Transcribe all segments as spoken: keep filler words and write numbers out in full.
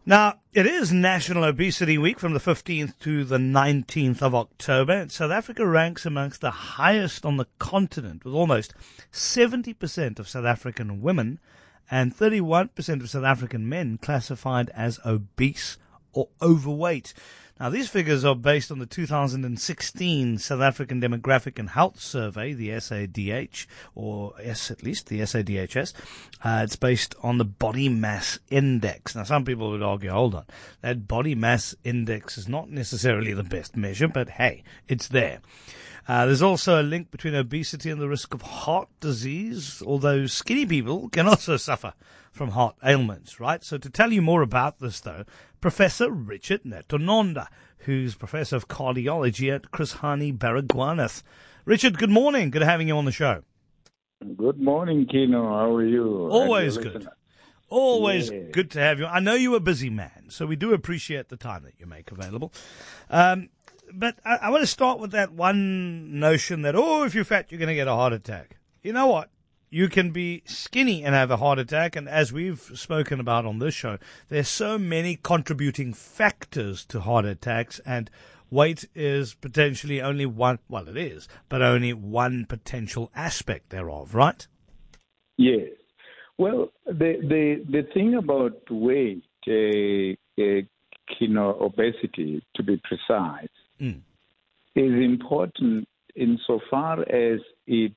Now, it is National Obesity Week from the fifteenth to the nineteenth of October, and South Africa ranks amongst the highest on the continent, with almost seventy percent of South African women and thirty-one percent of South African men classified as obese or overweight. Now, these figures are based on the two thousand sixteen South African Demographic and Health Survey, the S A D H, or S at least, the S A D H S. Uh, it's based on the Body Mass Index. Now, some people would argue, hold on, that Body Mass Index is not necessarily the best measure, but hey, it's there. Uh, there's also a link between obesity and the risk of heart disease, although skinny people can also suffer from heart ailments, right? So to tell you more about this, though, Professor Richard Netononda, who's Professor of Cardiology at Chris Hani Baragwanath. Richard, good morning. Good having you on the show. Good morning, Kino. How are you? Always good. Listener. Always yeah. good to have you. I know you're a busy man, so we do appreciate the time that you make available. Um, but I, I want to start with that one notion that, oh, if you're fat, you're going to get a heart attack. You know what? You can be skinny and have a heart attack, and as we've spoken about on this show, there's so many contributing factors to heart attacks, and weight is potentially only one, well, it is, but only one potential aspect thereof, right? Yes. Well, the the, the thing about weight, uh, uh, you know, obesity, to be precise, mm. is important insofar as it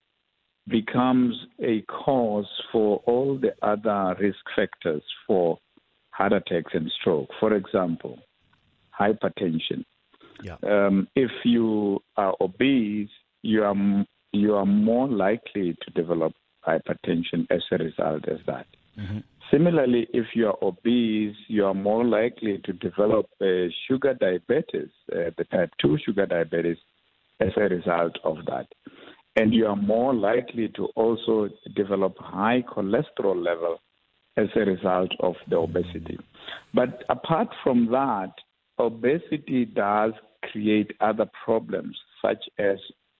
becomes a cause for all the other risk factors for heart attacks and stroke. For example, hypertension. Yeah. Um, if you are obese, you are you are more likely to develop hypertension as a result of that. Mm-hmm. Similarly, if you are obese, you are more likely to develop uh, sugar diabetes, uh, the type two sugar diabetes, as a result of that. And you are more likely to also develop high cholesterol level as a result of the obesity. But apart from that, obesity does create other problems, such as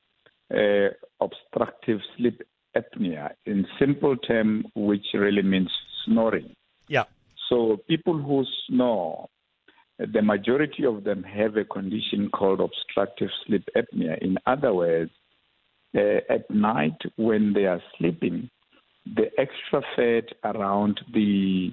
uh, obstructive sleep apnea, in simple term, which really means snoring. Yeah. So people who snore, the majority of them have a condition called obstructive sleep apnea. In other words, Uh, at night when they are sleeping, the extra fat around the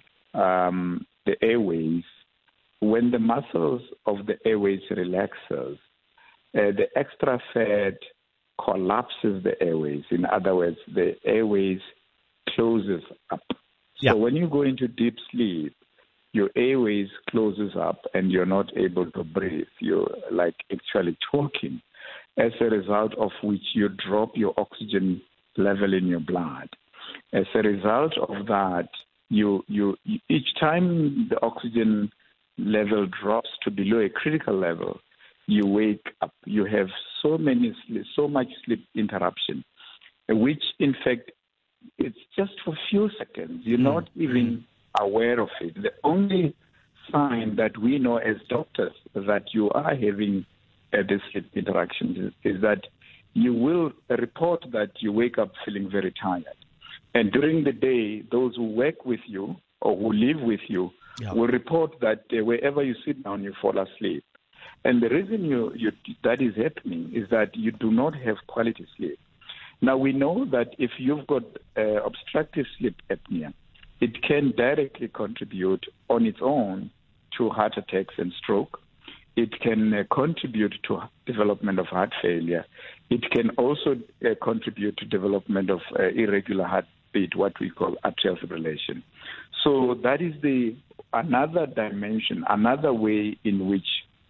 um, the airways, when the muscles of the airways relaxes, uh, the extra fat collapses the airways. In other words, the airways closes up. Yeah. So when you go into deep sleep, your airways closes up and you're not able to breathe. You're like actually choking, as a result of which you drop your oxygen level in your blood. As a result of that, you, you, you each time the oxygen level drops to below a critical level, you wake up. You have so many, so much sleep interruption, which in fact it's just for a few seconds. You're mm. not even aware of it. The only sign that we know as doctors that you are having Uh, the sleep interactions is, is that you will report that you wake up feeling very tired. And during the day, those who work with you or who live with you yeah. will report that uh, wherever you sit down, you fall asleep. And the reason you, you that is happening is that you do not have quality sleep. Now, we know that if you've got uh, obstructive sleep apnea, it can directly contribute on its own to heart attacks and stroke. It can uh, contribute to development of heart failure. It can also uh, contribute to development of uh, irregular heartbeat, what we call atrial fibrillation. So that is the another dimension, another way in which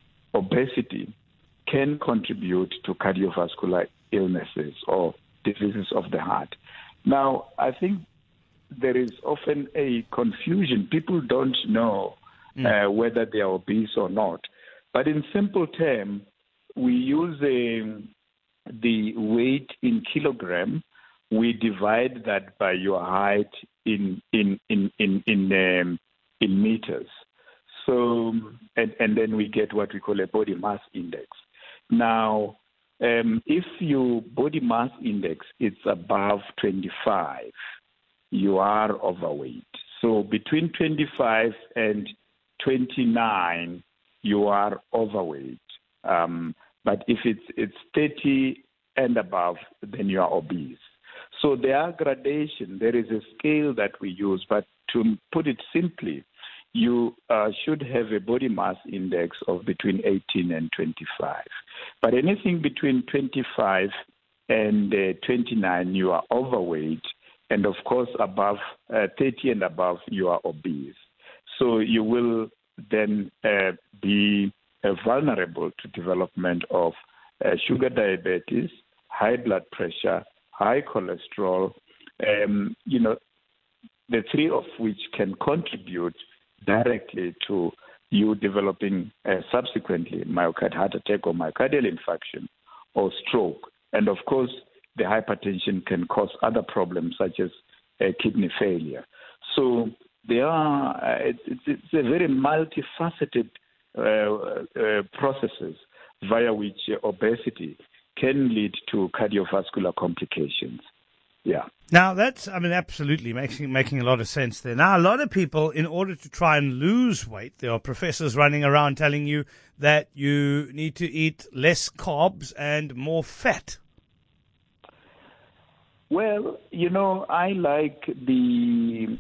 obesity can contribute to cardiovascular illnesses or diseases of the heart. Now, I think there is often a confusion. People don't know mm. uh, whether they are obese or not. But in simple terms, we use um, the weight in kilogram. We divide that by your height in in in in in, um, in meters. So and, and then we get what we call a body mass index. Now, um, if your body mass index is above twenty-five, you are overweight. So between twenty-five and twenty-nine, you are overweight. Um, but if it's it's thirty and above, then you are obese. So there are gradation. There is a scale that we use, but to put it simply, you uh, should have a body mass index of between eighteen and twenty-five. But anything between twenty-five and uh, twenty-nine, you are overweight. And of course, above uh, thirty and above, you are obese. So you will then uh, be uh, vulnerable to development of uh, sugar diabetes, high blood pressure, high cholesterol, um, you know, the three of which can contribute directly to you developing uh, subsequently myocardial heart attack or myocardial infarction or stroke. And of course, the hypertension can cause other problems such as uh, kidney failure. So there are, uh, it's, it's a very multifaceted uh, uh, processes via which uh, obesity can lead to cardiovascular complications. Yeah. Now, that's, I mean, absolutely making, making a lot of sense there. Now, a lot of people, in order to try and lose weight, there are professors running around telling you that you need to eat less carbs and more fat. Well, you know, I like the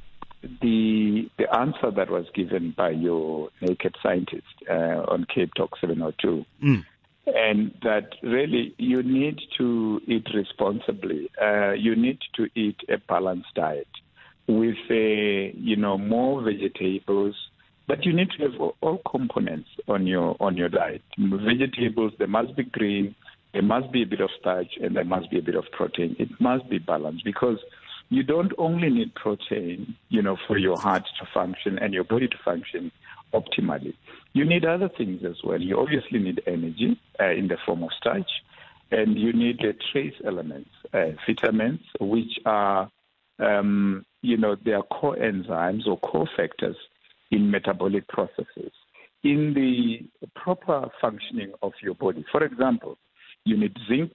the the answer that was given by your naked scientist uh, on Cape Talk seven oh two. Mm. And that really you need to eat responsibly. Uh, you need to eat a balanced diet with, uh, you know, more vegetables. But you need to have all components on your on your diet. Vegetables, they must be green, there must be a bit of starch, and there must be a bit of protein. It must be balanced because you don't only need protein, you know, for your heart to function and your body to function optimally. You need other things as well. You obviously need energy uh, in the form of starch, and you need uh, trace elements, uh, vitamins, which are, um, you know, they are core enzymes or core factors in metabolic processes, in the proper functioning of your body. For example, you need zinc,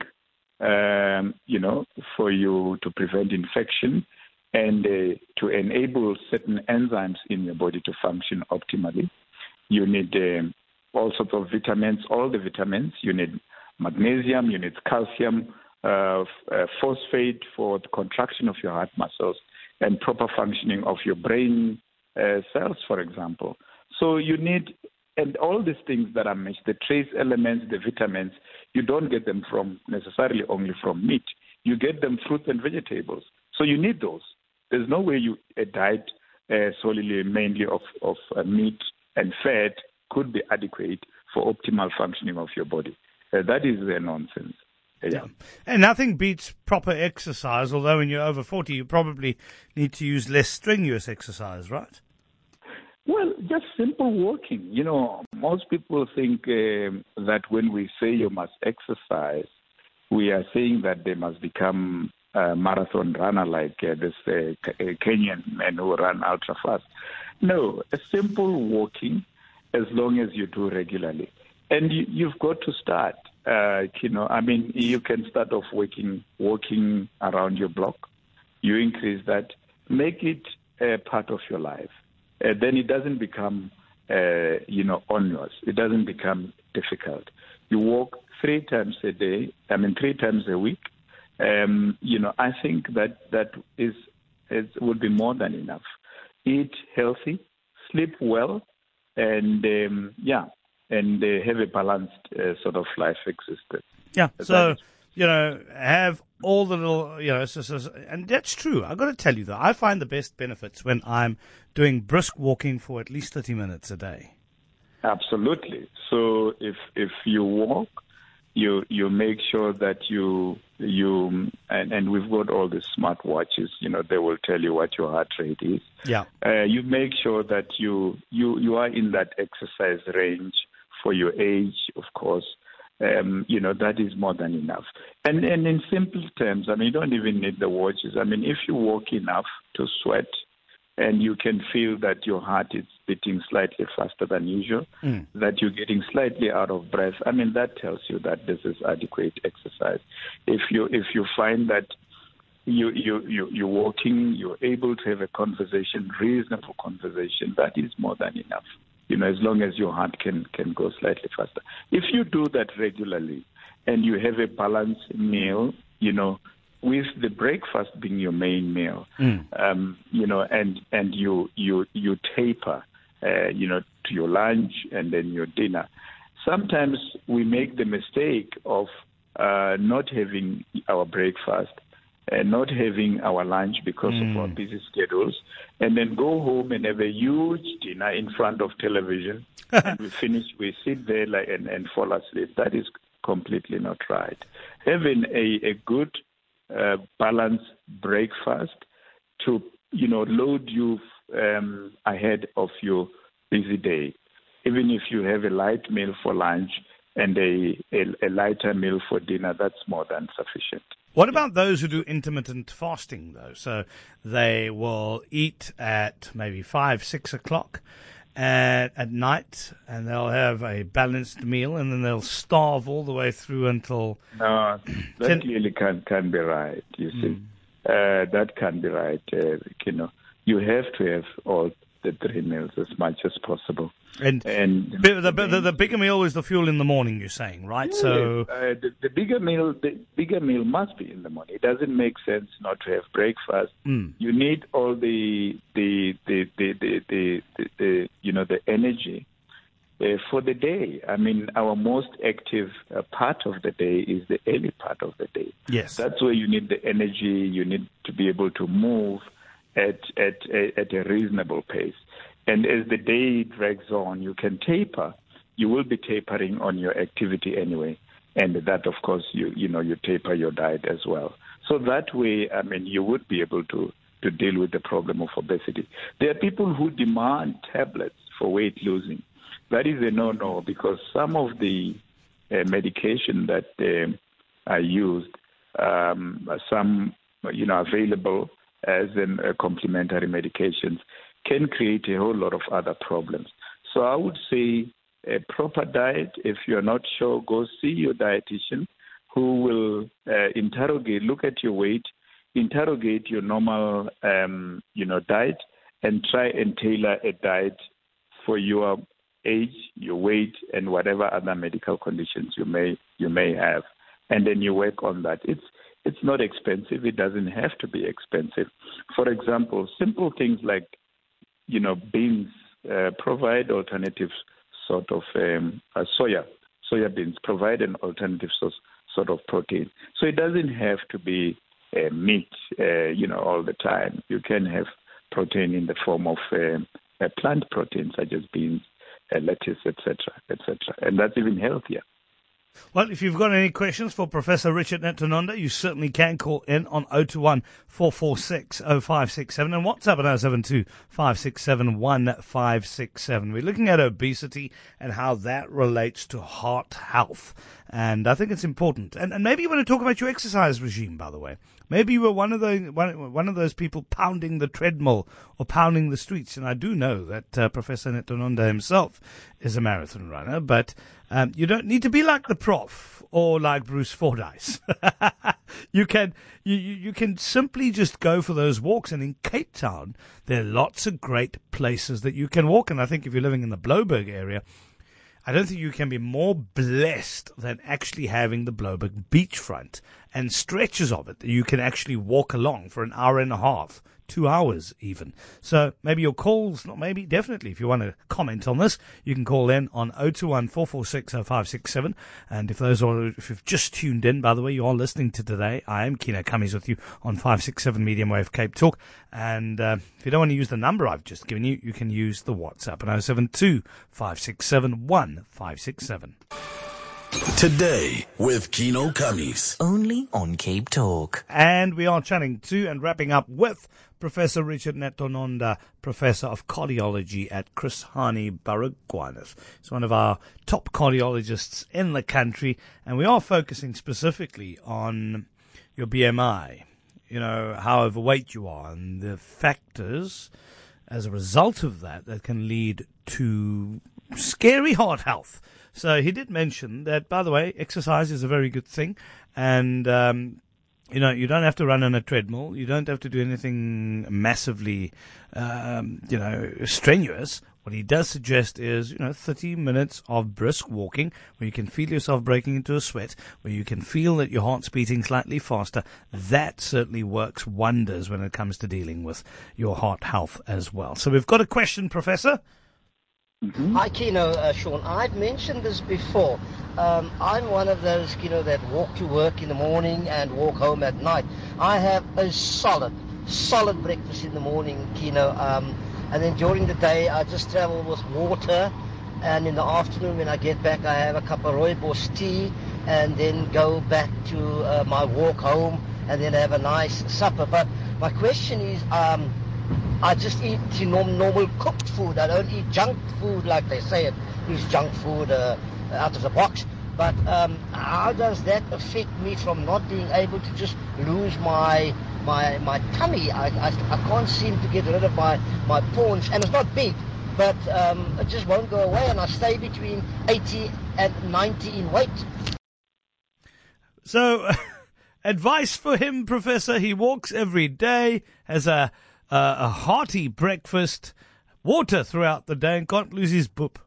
um, you know, for you to prevent infection and uh, to enable certain enzymes in your body to function optimally. You need um, all sorts of vitamins, all the vitamins. You need magnesium, you need calcium, uh, f- uh, phosphate for the contraction of your heart muscles and proper functioning of your brain uh, cells, for example. So you need, and all these things that I mentioned, the trace elements, the vitamins, you don't get them from necessarily only from meat. You get them fruits and vegetables. So you need those. There's no way you a diet uh, solely mainly of, of uh, meat and fat could be adequate for optimal functioning of your body. Uh, that is uh, nonsense. Uh, yeah. And nothing beats proper exercise, although when you're over forty, you probably need to use less strenuous exercise, right? Well, just simple walking. You know, most people think uh, that when we say you must exercise, we are saying that they must become a marathon runner like uh, this uh, Kenyan men who run ultra fast. No, a simple walking, as long as you do regularly. And you, you've got to start. Uh, you know, I mean, you can start off walking, walking around your block. You increase that, make it a part of your life. Uh, then it doesn't become, uh, you know, onerous. It doesn't become difficult. You walk three times a day. I mean, three times a week. Um, you know, I think that that is, is would be more than enough. Eat healthy, sleep well, and um, yeah, and uh, have a balanced uh, sort of life existence. Yeah. So, you know, have all the little, you know, so, so, so, and that's true. I've got to tell you, though, I find the best benefits when I'm doing brisk walking for at least thirty minutes a day. Absolutely. So if if you walk, you you make sure that you you and, and we've got all the smart watches. You know, they will tell you what your heart rate is. Yeah. Uh, you make sure that you you you are in that exercise range for your age, of course. Um, you know, that is more than enough. And and in simple terms, I mean, you don't even need the watches. I mean, if you walk enough to sweat and you can feel that your heart is beating slightly faster than usual, mm. that you're getting slightly out of breath, I mean, that tells you that this is adequate exercise. If you if you find that you, you, you, you're walking, you're able to have a conversation, reasonable conversation, that is more than enough. you know, as long as your heart can, can go slightly faster. If you do that regularly and you have a balanced meal, you know, with the breakfast being your main meal, mm. um, you know, and, and you, you, you taper, uh, you know, to your lunch and then your dinner. Sometimes we make the mistake of uh, not having our breakfast and not having our lunch because mm. of our busy schedules, and then go home and have a huge dinner in front of television, and we finish, we sit there like and, and fall asleep. That is completely not right. Having a, a good uh, balanced breakfast to, you know, load you um, ahead of your busy day. Even if you have a light meal for lunch and a, a, a lighter meal for dinner, that's more than sufficient. What about those who do intermittent fasting, though? So they will eat at maybe five, six o'clock at, at night, and they'll have a balanced meal, and then they'll starve all the way through until... No, that ten... clearly can, can be right, you see. Mm. Uh, that can be right. Uh, you know, you have to have all the three meals as much as possible. And, and the, the, the, the bigger meal is the fuel in the morning, you're saying, right? Yeah, so uh, the, the bigger meal, the bigger meal must be in the morning. It doesn't make sense not to have breakfast. Mm. You need all the the the the the, the, the, the you know the energy uh, for the day. I mean, our most active uh, part of the day is the early part of the day. Yes, that's where you need the energy. You need to be able to move at at at a reasonable pace. And as the day drags on, you can taper. You will be tapering on your activity anyway. And that, of course, you you know, you taper your diet as well. So that way, I mean, you would be able to, to deal with the problem of obesity. There are people who demand tablets for weight losing. That is a no-no, because some of the uh, medication that uh, are used, um, some, you know, available as in uh, complementary medications, can create a whole lot of other problems. So I would say a proper diet. If you're not sure, go see your dietitian, who will uh, interrogate, look at your weight, interrogate your normal, um, you know, diet, and try and tailor a diet for your age, your weight, and whatever other medical conditions you may you may have, and then you work on that. It's it's not expensive. It doesn't have to be expensive. For example, simple things like, you know, beans uh, provide alternatives, sort of um, uh, soya. Soya beans provide an alternative source, sort of protein. So it doesn't have to be uh, meat, uh, you know, all the time. You can have protein in the form of um, uh, plant protein, such as beans, uh, lettuce, et cetera, et cetera. And that's even healthier. Well, if you've got any questions for Professor Richard Netonhonda, you certainly can call in on zero two one, four four six, zero five six seven and WhatsApp at zero seven two, five six seven, one five six seven. We're looking at obesity and how that relates to heart health. And I think it's important. And, and maybe you want to talk about your exercise regime, by the way. Maybe you were one of the one, one of those people pounding the treadmill or pounding the streets. And I do know that uh, Professor Netonhonda himself is a marathon runner, but um, you don't need to be like the Prof or like Bruce Fordyce. you can you, you can simply just go for those walks. And in Cape Town, there are lots of great places that you can walk. And I think if you're living in the Blouberg area, I don't think you can be more blessed than actually having the Blouberg beachfront and stretches of it that you can actually walk along for an hour and a half, two hours even. So maybe your calls, not maybe, definitely, if you want to comment on this, you can call in on zero two one, four four six, zero five six seven. And if those are, if you've just tuned in, by the way, you are listening to Today. I am Kino Cummings with you on five six seven Medium Wave Cape Talk. And uh, if you don't want to use the number I've just given you, you can use the WhatsApp at zero seven two, five six seven, one five six seven. Today with Kino Cummings. Only on Cape Talk. And we are chatting to and wrapping up with Professor Richard Netonhonda, Professor of Cardiology at Chris Hani Baragwanath. He's one of our top cardiologists in the country, and we are focusing specifically on your B M I, you know, how overweight you are, and the factors as a result of that that can lead to scary heart health. So he did mention that, by the way, exercise is a very good thing, and um, you know, you don't have to run on a treadmill, you don't have to do anything massively, um, you know, strenuous. What he does suggest is, you know, thirty minutes of brisk walking where you can feel yourself breaking into a sweat, where you can feel that your heart's beating slightly faster. That certainly works wonders when it comes to dealing with your heart health as well. So we've got a question, Professor. Mm-hmm. Hi, Kino, uh, Sean. I've mentioned this before. Um, I'm one of those, Kino, that walk to work in the morning and walk home at night. I have a solid, solid breakfast in the morning, Kino. Um, And then during the day, I just travel with water. And in the afternoon, when I get back, I have a cup of rooibos tea and then go back to uh, my walk home and then have a nice supper. But my question is, um, I just eat you know, normal cooked food. I don't eat junk food like they say it is junk food uh, out of the box. But um, how does that affect me from not being able to just lose my my my tummy? I, I, I can't seem to get rid of my, my paunch, and it's not big, but um, it just won't go away, and I stay between eighty and ninety in weight. So, advice for him, Professor, he walks every day, has a, a, a hearty breakfast, water throughout the day, and can't lose his poop.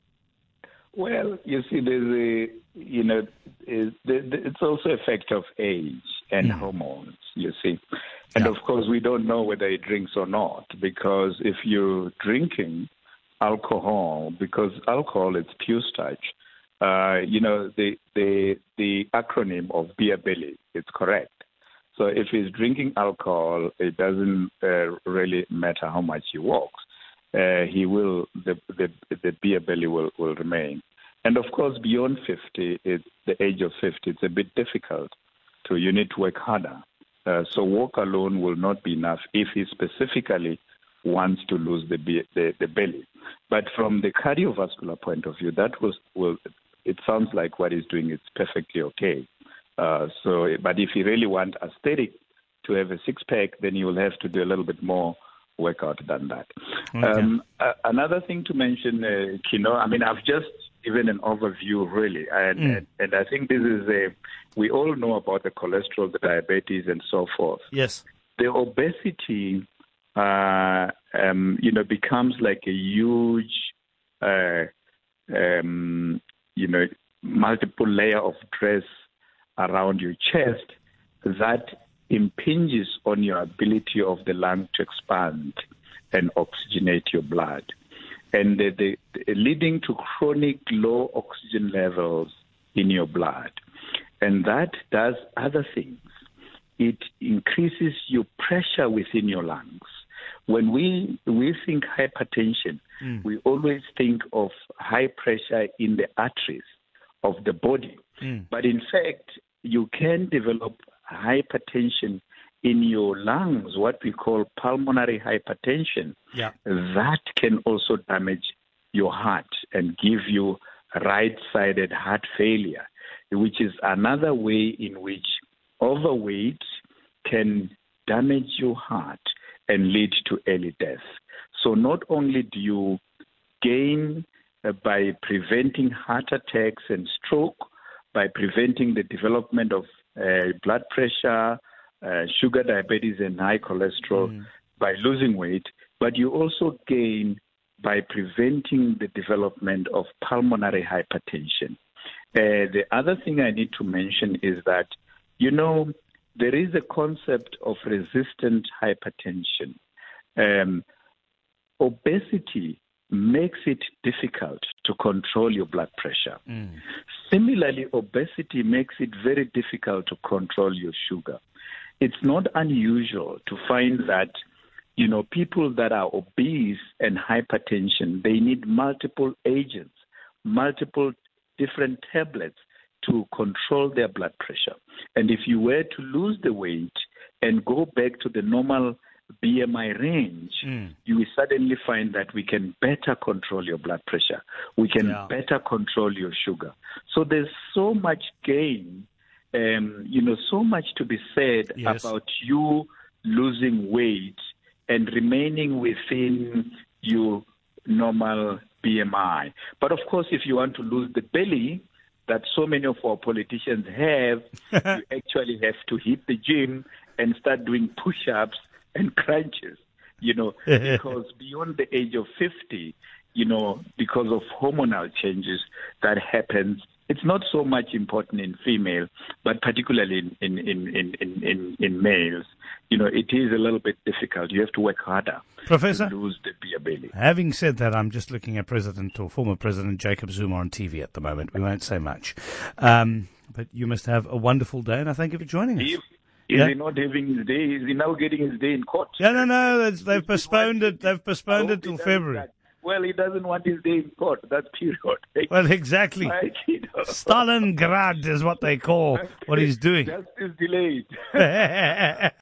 Well, you see, there's a, you know, it's also a fact of age and mm. hormones, you see. And yeah. of course, we don't know whether he drinks or not, because if you're drinking alcohol, because alcohol is pure starch, uh, you know, the, the, the acronym of beer belly is correct. So if he's drinking alcohol, it doesn't uh, really matter how much he walks. Uh, he will, the, the the beer belly will, will remain. And of course, beyond fifty, it's the age of fifty, it's a bit difficult. So you need to work harder. Uh, so walk alone will not be enough if he specifically wants to lose the, the the belly. But from the cardiovascular point of view, that was will it sounds like what he's doing is perfectly okay. Uh, so, but if he really wants aesthetic to have a six pack, then he will have to do a little bit more workout than that. Okay. Um, uh, another thing to mention, uh, Kino, I mean, I've just given an overview, really, and, mm. and and I think this is a, we all know about the cholesterol, the diabetes, and so forth. Yes. The obesity, uh, um, you know, becomes like a huge, uh, um, you know, multiple layer of stress around your chest that impinges on your ability of the lung to expand and oxygenate your blood, and the, the, the, leading to chronic low oxygen levels in your blood. And that does other things. It increases your pressure within your lungs. When we we think hypertension, mm. we always think of high pressure in the arteries of the body. Mm. But in fact, you can develop hypertension in your lungs, what we call pulmonary hypertension. Yeah. That can also damage your heart and give you right-sided heart failure, which is another way in which overweight can damage your heart and lead to early death. So not only do you gain uh, by preventing heart attacks and stroke, by preventing the development of uh, blood pressure, uh, sugar diabetes, and high cholesterol mm. by losing weight, but you also gain by preventing the development of pulmonary hypertension. Uh, the other thing I need to mention is that, you know, there is a concept of resistant hypertension. Um, obesity makes it difficult to control your blood pressure. Mm. Similarly, obesity makes it very difficult to control your sugar. It's not unusual to find that, you know, people that are obese and hypertension, they need multiple agents, multiple different tablets to control their blood pressure. And if you were to lose the weight and go back to the normal B M I range, mm. you will suddenly find that we can better control your blood pressure. We can yeah. better control your sugar. So there's so much gain, um, you know, so much to be said yes. about you losing weight and remaining within your normal B M I. But of course, if you want to lose the belly that so many of our politicians have, you actually have to hit the gym and start doing push-ups and crunches, you know, because beyond the age of fifty, you know, because of hormonal changes that happens. It's not so much important in female, but particularly in, in, in, in, in, in males. You know, it is a little bit difficult. You have to work harder Professor, to lose the beer belly. Having said that, I'm just looking at President or former President Jacob Zuma on T V at the moment. We won't say much. Um, but you must have a wonderful day, and I thank you for joining us. Is Yeah. he not having his day? Is he now getting his day in court? Yeah, no, no, that's- they've postponed it. They've I postponed hope it he till doesn't February. like- Well, he doesn't want his day in court. That's period. Well, exactly. Like, you know. Stalingrad is what they call what he's doing. Justice delayed.